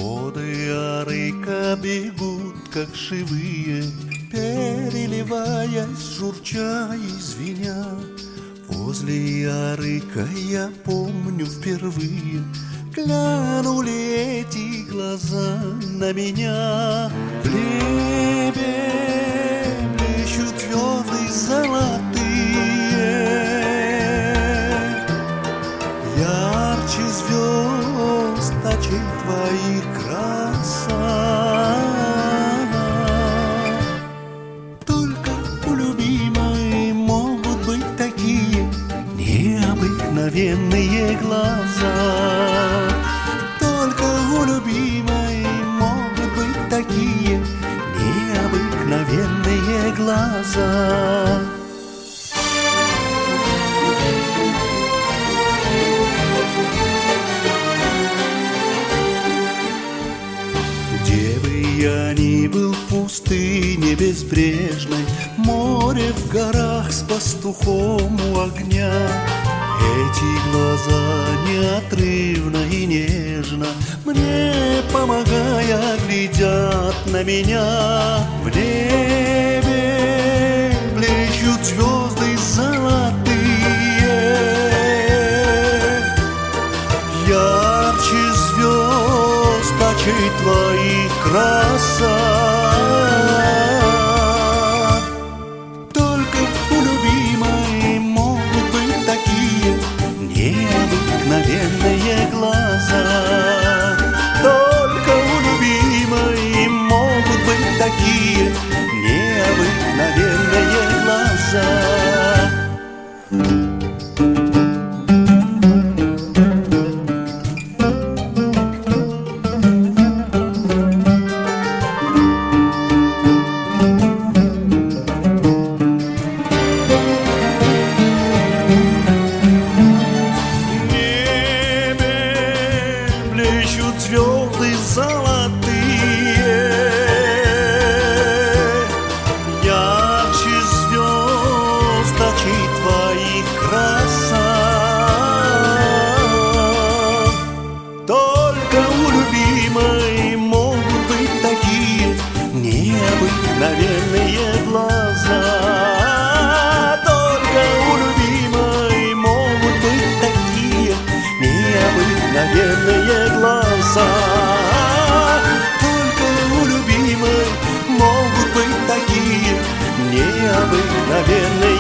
Воды Арыка бегут, как живые, переливаясь, журча и звеня. Возле Арыка я помню впервые глянули эти глаза на меня. В небе блещут звезды золотые, ярче звезд очей твоих краса. Только у любимой могут быть такие необыкновенные глаза. Только у любимой могут быть такие необыкновенные глаза. Где бы я ни был в пустыне безбрежной, море в горах с пастухом у огня, эти глаза неотрывно и нежно, мне помогая, глядят на меня. В небе блещут звезды золотые, ярче звезд очей твоих краса. Только у любимой могут быть такие необыкновенные глаза. Только у любимой могут быть такие необыкновенные глаза. Блещут звезды золотые, ярче звезд очей твоих краса. Только у любимой могут быть такие необыкновенные глаза. Только у любимой могут быть такие необыкновенные глаза. Только у любимой могут быть такие необыкновенные